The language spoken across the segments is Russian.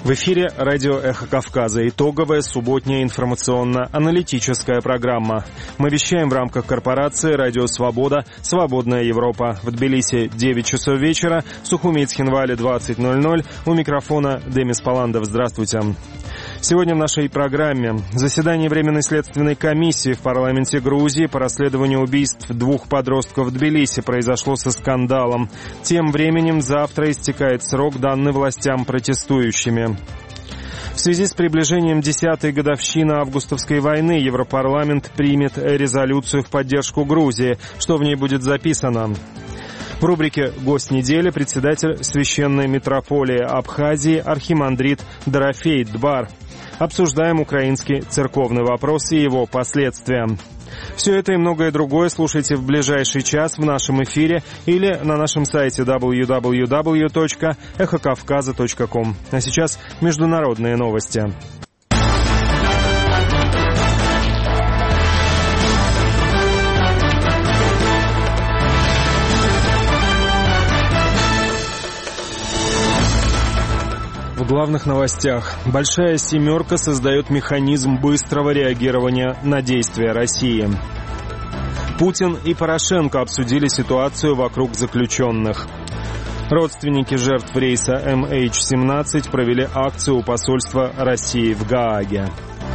В эфире радио «Эхо Кавказа». Итоговая субботняя информационно-аналитическая программа. Мы вещаем в рамках корпорации «Радио Свобода. Свободная Европа». В Тбилиси 9 часов вечера, в Сухуми и Цхинвале 20:00. У микрофона Демис Паландов. Здравствуйте. Сегодня в нашей программе заседание Временной следственной комиссии в парламенте Грузии по расследованию убийств 2 подростков в Тбилиси произошло со скандалом. Тем временем завтра истекает срок, данный властям протестующими. В связи с приближением 10-й годовщины августовской войны Европарламент примет резолюцию в поддержку Грузии. Что в ней будет записано? В рубрике «Гость недели» председатель Священной митрополии Абхазии архимандрит Дорофей Дбар. Обсуждаем украинский церковный вопрос и его последствия. Все это и многое другое слушайте в ближайший час в нашем эфире или на нашем сайте www.эхокавказа.ком. А сейчас международные новости. В главных новостях. Большая семерка создает механизм быстрого реагирования на действия России. Путин и Порошенко обсудили ситуацию вокруг заключенных. Родственники жертв рейса MH17 провели акцию у посольства России в Гааге.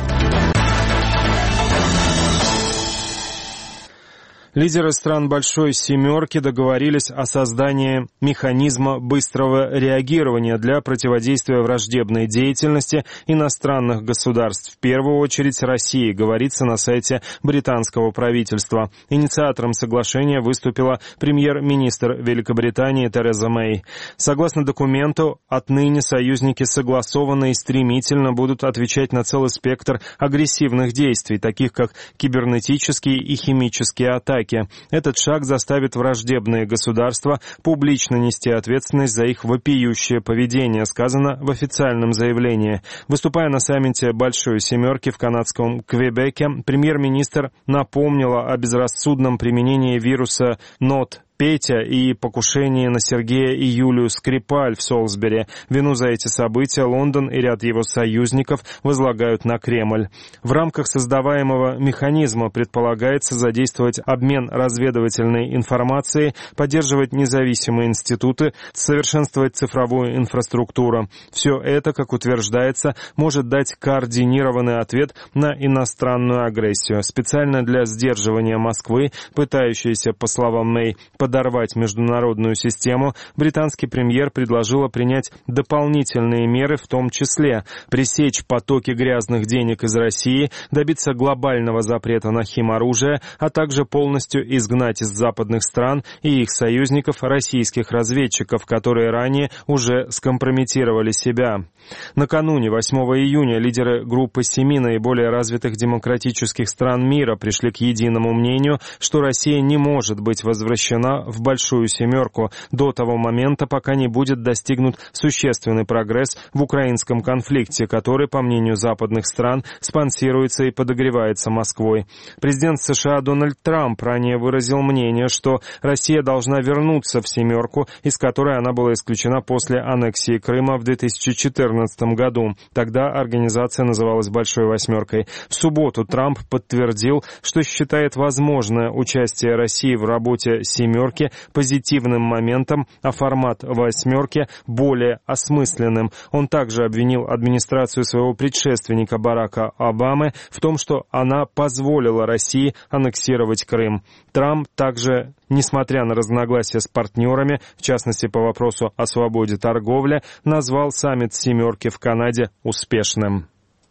Лидеры стран Большой Семерки договорились о создании механизма быстрого реагирования для противодействия враждебной деятельности иностранных государств, в первую очередь России, говорится на сайте британского правительства. Инициатором соглашения выступила премьер-министр Великобритании Тереза Мэй. Согласно документу, отныне союзники согласованно и стремительно будут отвечать на целый спектр агрессивных действий, таких как кибернетические и химические атаки. Этот шаг заставит враждебные государства публично нести ответственность за их вопиющее поведение, сказано в официальном заявлении. Выступая на саммите Большой Семерки в канадском Квебеке, премьер-министр напомнила о безрассудном применении вируса НОТ Петя и покушение на Сергея и Юлию Скрипаль в Солсбери. Вину за эти события Лондон и ряд его союзников возлагают на Кремль. В рамках создаваемого механизма предполагается задействовать обмен разведывательной информацией, поддерживать независимые институты, совершенствовать цифровую инфраструктуру. Все это, как утверждается, может дать координированный ответ на иностранную агрессию. Специально для сдерживания Москвы, пытающейся, по словам Мэй, подорвать международную систему, британский премьер предложила принять дополнительные меры, в том числе пресечь потоки грязных денег из России, добиться глобального запрета на химоружие, а также полностью изгнать из западных стран и их союзников российских разведчиков, которые ранее уже скомпрометировали себя. Накануне, 8 июня, лидеры группы 7 наиболее развитых демократических стран мира пришли к единому мнению, что Россия не может быть возвращена в Большую Семерку до того момента, пока не будет достигнут существенный прогресс в украинском конфликте, который, по мнению западных стран, спонсируется и подогревается Москвой. Президент США Дональд Трамп ранее выразил мнение, что Россия должна вернуться в Семерку, из которой она была исключена после аннексии Крыма в 2014 году. Тогда организация называлась Большой Восьмеркой. В субботу Трамп подтвердил, что считает возможное участие России в работе Семерки позитивным моментом, а формат Восьмерки более осмысленным. Он также обвинил администрацию своего предшественника Барака Обамы в том, что она позволила России аннексировать Крым. Трамп также, несмотря на разногласия с партнерами, в частности по вопросу о свободе торговли, назвал саммит «Семерки» в Канаде успешным.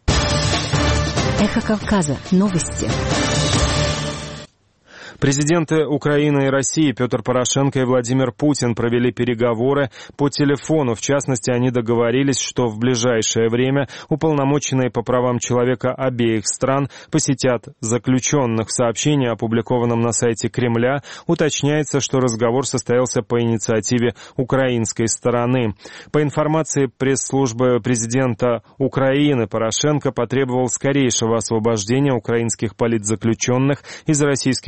Эхо Кавказа. Новости. Президенты Украины и России Петр Порошенко и Владимир Путин провели переговоры по телефону. В частности, они договорились, что в ближайшее время уполномоченные по правам человека обеих стран посетят заключенных. В сообщении, опубликованном на сайте Кремля, уточняется, что разговор состоялся по инициативе украинской стороны. По информации пресс-службы президента Украины, Порошенко потребовал скорейшего освобождения украинских политзаключенных из российских тюрем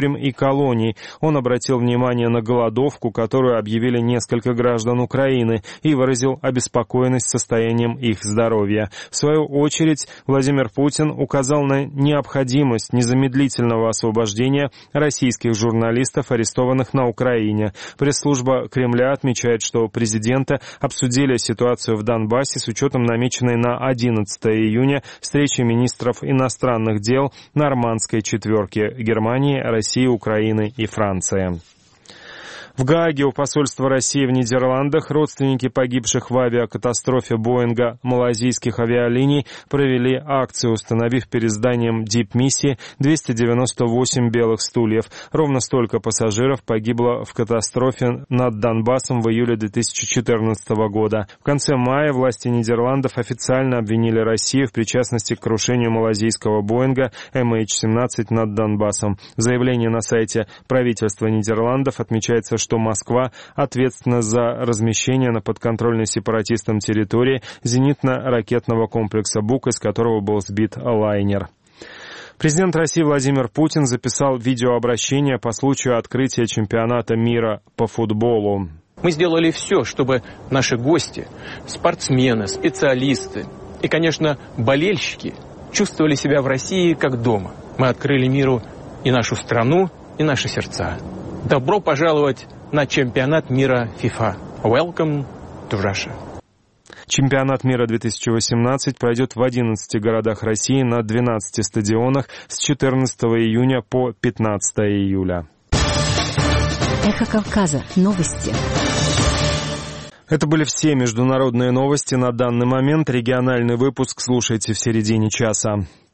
территориям и колоний. Он обратил внимание на голодовку, которую объявили несколько граждан Украины, и выразил обеспокоенность состоянием их здоровья. В свою очередь, Владимир Путин указал на необходимость незамедлительного освобождения российских журналистов, арестованных на Украине. Пресс-служба Кремля отмечает, что президенты обсудили ситуацию в Донбассе с учетом намеченной на 11 июня встречи министров иностранных дел Нормандской четверки Германии, России, Украины и Франции. В Гааге у посольства России в Нидерландах родственники погибших в авиакатастрофе Боинга малайзийских авиалиний провели акцию, установив перед зданием дипмиссии 298 белых стульев. Ровно столько пассажиров погибло в катастрофе над Донбассом в июле 2014 года. В конце мая власти Нидерландов официально обвинили Россию в причастности к крушению малайзийского Боинга MH17 над Донбассом. В заявлении на сайте правительства Нидерландов отмечается, что Москва ответственна за размещение на подконтрольной сепаратистам территории зенитно-ракетного комплекса «Бук», из которого был сбит лайнер. Президент России Владимир Путин записал видеообращение по случаю открытия чемпионата мира по футболу. Мы сделали все, чтобы наши гости, спортсмены, специалисты и, конечно, болельщики чувствовали себя в России как дома. Мы открыли миру и нашу страну, и наши сердца. Добро пожаловать на чемпионат мира FIFA. Welcome to Russia. Чемпионат мира 2018 пройдет в 11 городах России на 12 стадионах с 14 июня по 15 июля. Эхо Кавказа. Новости. Это были все международные новости на данный момент. Региональный выпуск слушайте в середине часа.